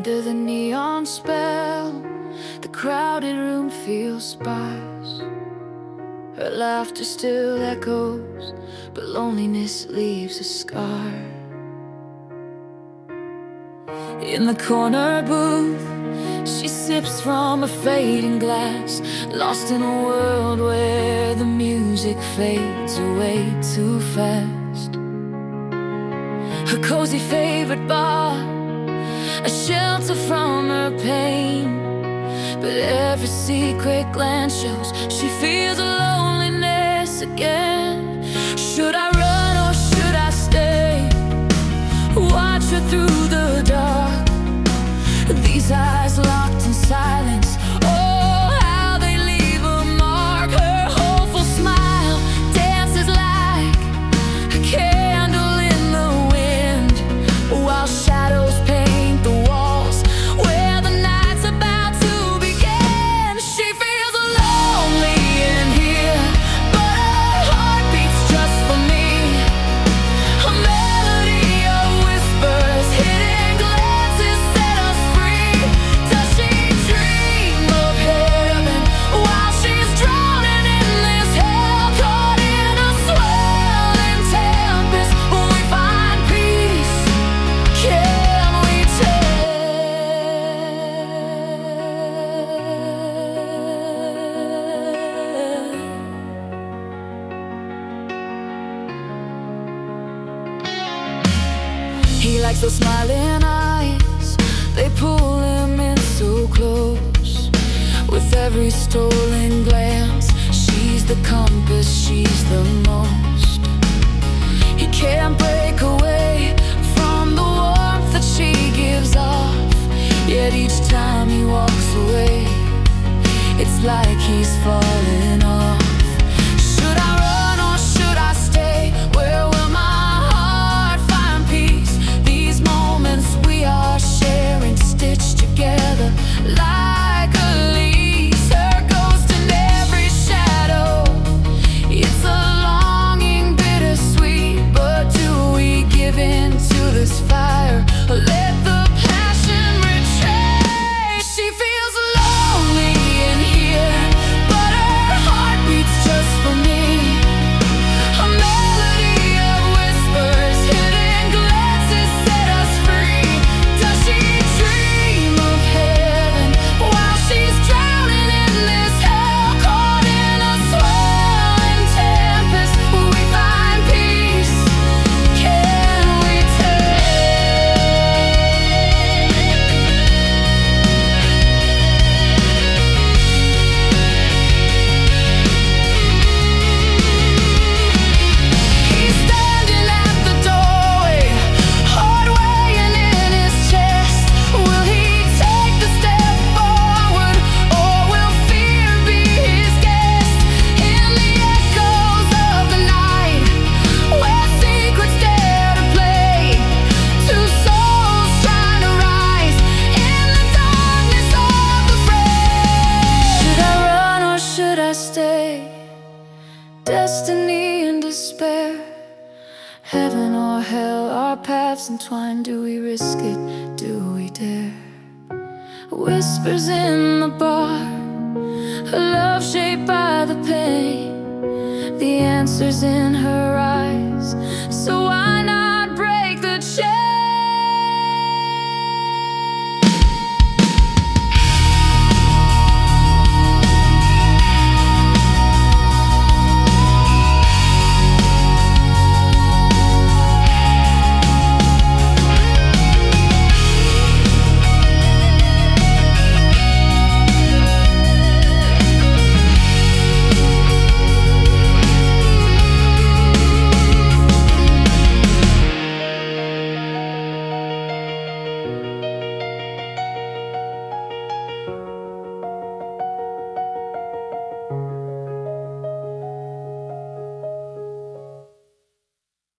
Under the neon spell, the crowded room feels sparse. Her laughter still echoes, but loneliness leaves a scar. In the corner booth, she sips from a fading glass, lost in a world where the music fades away too fast. Her cozy favorite bar, a shelter from her pain, but every secret glance shows she feels a loneliness again. Should I run or should I stay? Watch her through the dark, these eyes locked in silence. Oh, how they leave a mark. Her hopeful smile dances like a candle in the wind, while shadows paint the walls where the night's about to begin. She feels lonely in here, but her heart beats just for me. A melody of whispers, hidden glances set us free. Does she dream of heaven while she's drowning in this hell? Caught in a swirling tempest, will we find peace? Can we tell? He likes those smiling eyes, they pull him in so close. With every stolen glance, she's the compass, she's the most. He can't break away from the warmth that she gives off, yet each time he walks away, it's like he's falling off. Should I run or should I stay? Where will my heart find peace? These moments we are sharing, stitched together like a lease. Her ghost in every shadow, it's a longing bittersweet. But do we give in to this fire, or let the passion retreat? She feels lonely in here, but her heart beats just for me. A melody of whispers, hidden glances set us free. Does she dream of heaven while she's drowning in this hell? Caught in a swirling tempest, will we find peace? Can we tell? He's standing at the doorway, heart weighing in his chest. Will he take the step forward, or will fear be his guest? In the echoes of the night, where secrets dare to play, two souls trying to rise in the darkness of the fray. Should I run or should I stay? Destiny and despair, heaven or hell, our paths entwined. Do we risk it? Do we dare? Whispers in the bar, her love shaped by the pain, the answers in her